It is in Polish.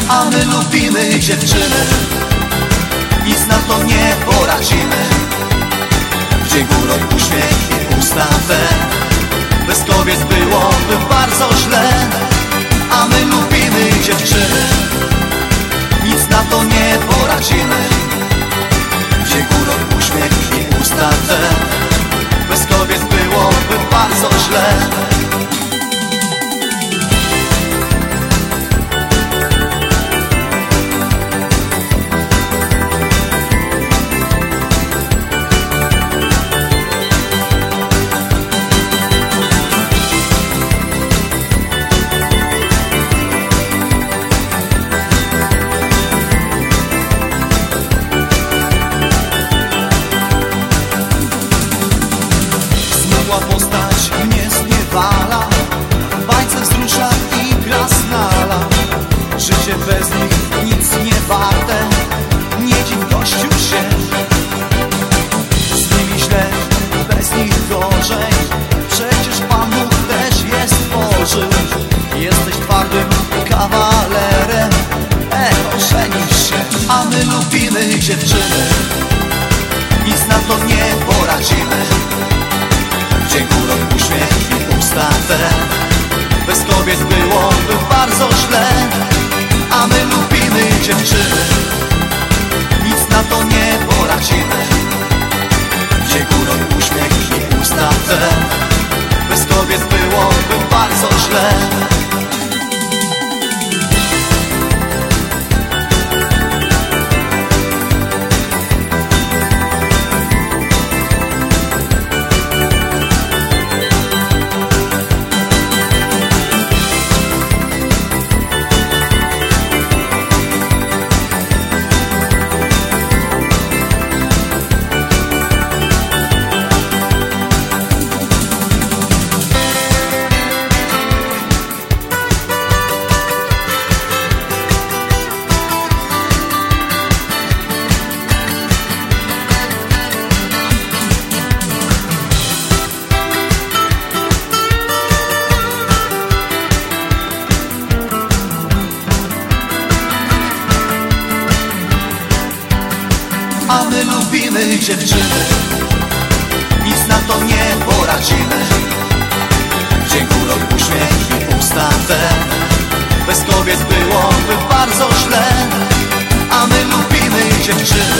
A my lubimy dziewczyny, nic na to nie poradzimy. W dzień urok, uśmiech i usta we, bez kobiet byłoby bardzo źle. A my lubimy dziewczyny, nic na to nie poradzimy. W dzień urok, uśmiech i usta we, bez kobiet byłoby bardzo źle. Postać mnie zniewala, w bajce wzrusza i krasnala. Życie bez nich nic nie warte, nie dziw gościu się. Z nimi źle, bez nich gorzej, przecież Pan Bóg też je stworzył. Jesteś twardym kawalerem, ożenisz się. A my lubimy dziewczyny, nic na to nie poradzimy. Dzień urok, uśmiech i usta we, bez kobiet byłoby bardzo źle. A my lubimy dziewczyny, nic na to nie poradzimy. Dzień urok, uśmiech i usta we, bez kobiet byłoby bardzo źle. A my lubimy dziewczyny, nic na to nie poradzimy. Dzień urok, uśmiech i usta we, bez kobiet byłoby bardzo źle. A my lubimy dziewczyny,